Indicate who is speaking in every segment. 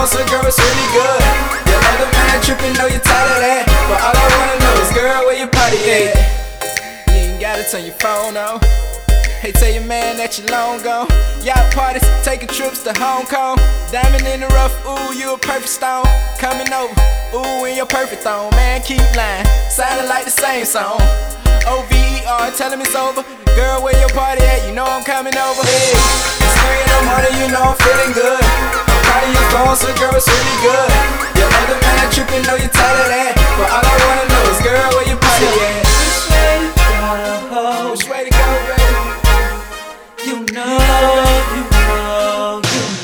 Speaker 1: phone, so girl, it's really good. Your other man tripping, know you're tired of that. But all I wanna know is, girl, where your party at? You ain't gotta turn your phone on. Hey, tell your man that you're long gone. Y'all parties, taking trips to Hong Kong. Diamond in the rough, ooh, you a perfect stone. Coming over, ooh, in your perfect thong. Man, keep lying, sounding like the same song. OVER, tell him it's over. Girl, where your party at? You know I'm coming over. Hey, it's 3 in the morning, you know I'm feeling good. I'm proud of your phone, so girl, it's really good. Your other man tripping, know you're tired of that. But all I wanna know is, girl, where your party at?
Speaker 2: Which way to go?
Speaker 1: Which way to go, baby?
Speaker 2: You know.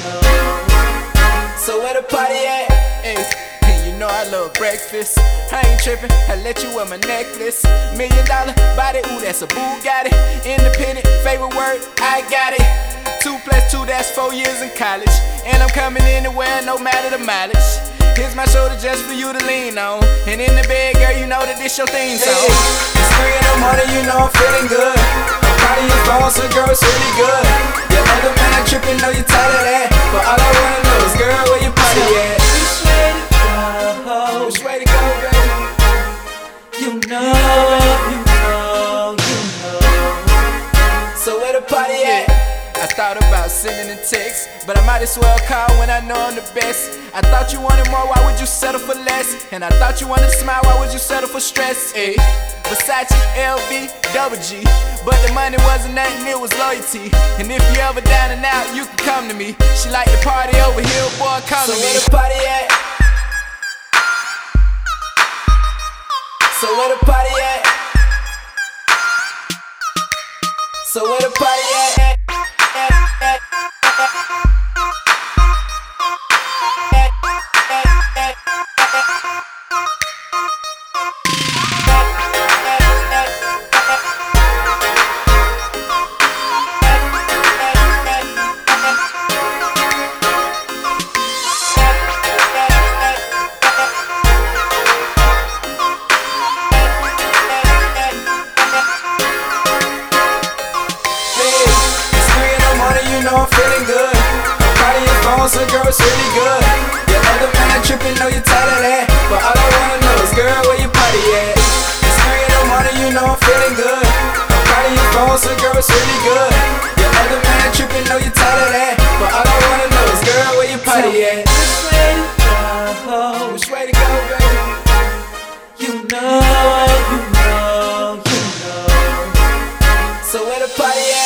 Speaker 1: So where the party at? Hey, you know I love breakfast. I ain't trippin', I let you wear my necklace. $1 million body, ooh, that's a Bugatti. Independent, favorite word, I got it. 2 + 2, that's 4 years in college. And I'm coming anywhere, no matter the mileage. Here's my shoulder just for you to lean on. And in the bed, girl, you know that this your theme song. It's 3 in the morning, you know I'm feeling good. I'm proud of your phone, so girl, it's really good. Your other man trippin', know you're tired of that. But all I wanna know is, girl, where your party at?
Speaker 2: Which way to go?
Speaker 1: Which way to go, baby?
Speaker 2: You know.
Speaker 1: So where the party at? I thought about sending a text, but I might as well call when I know I'm the best. I thought you wanted more, why would you settle for less? And I thought you wanted to smile, why would you settle for stress? Ayy, Versace, LV, double G. But the money wasn't nothing, it was loyalty. And if you ever down and out, you can come to me. She like to party over here, boy, come to me. So where the party at? So where the party at? So where the party at? You know I'm feeling good. I'm proud of your phone, so girl, it's really good. Your other man tripping, know you're tired of that. But all I wanna know is, girl, where your party at? It's 3 in the morning, you know I'm feeling good. I'm proud of your phone, so girl, it's really good. Your other man tripping, know you're tired of that. But all I wanna know is, girl, where your party at?
Speaker 2: Which way to go?
Speaker 1: Which way to go, baby?
Speaker 2: You know.
Speaker 1: So where the party at?